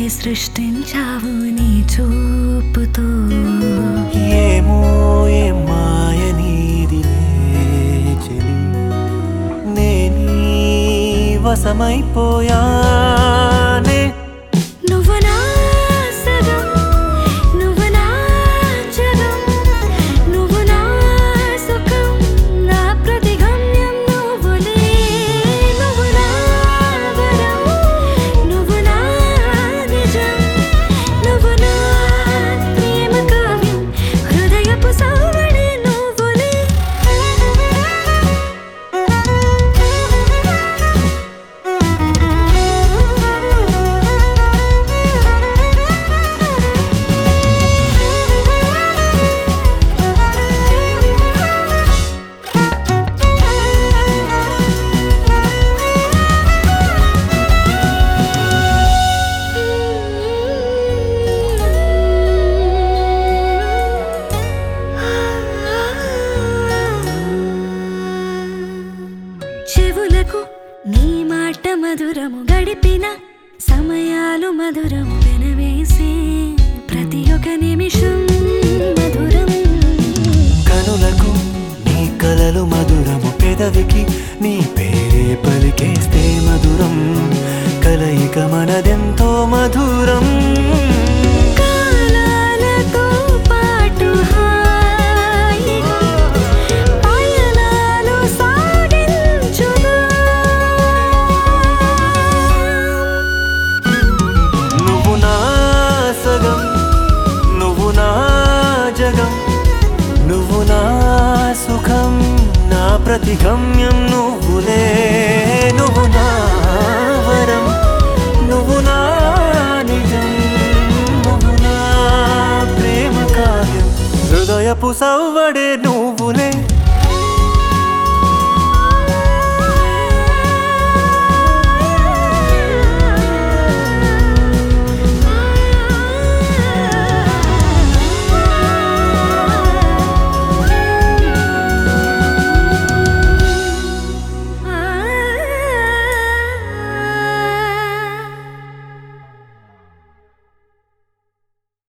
సృష్టించావు నీ చూపుతో ఏమో ఏ మాయ నీదిలే చెలి నేనీ వశమైపోయానే నువ్వు నా సగం నువ్వు నా జగం నువ్వు నా సుఖం నా ప్రతిగమ్యం నువ్వులే నువ్వు నా వరం నువ్వు నా నిజం నువ్వు నా ప్రేమ కావ్యం హృదయపు సౌవడి నువ్వులే చెవులకు నీ మాట మధురము గడిపిన సమయాలు మధురము వెనవేసే ప్రతి ఒక్క నిమిషం మధురం కనులకు నీ కలలు మధురము పెదవికి నీ పేరే పలికేస్తే మధురం కలయిక మనదెంతో మధురం కాలాలతో పాటు హాయిగా పయనాలు సాగించుగా నువ్వు నా సగం నువ్వు నా జగం నువ్వు నా సుఖం నా ప్రతిగమ్యం నువ్వులే నువ్వు నా వరం నువ్వు నా నిజం నువ్వు నా ప్రేమ కావ్యం హృదయపు సవ్వడే నువ్వులే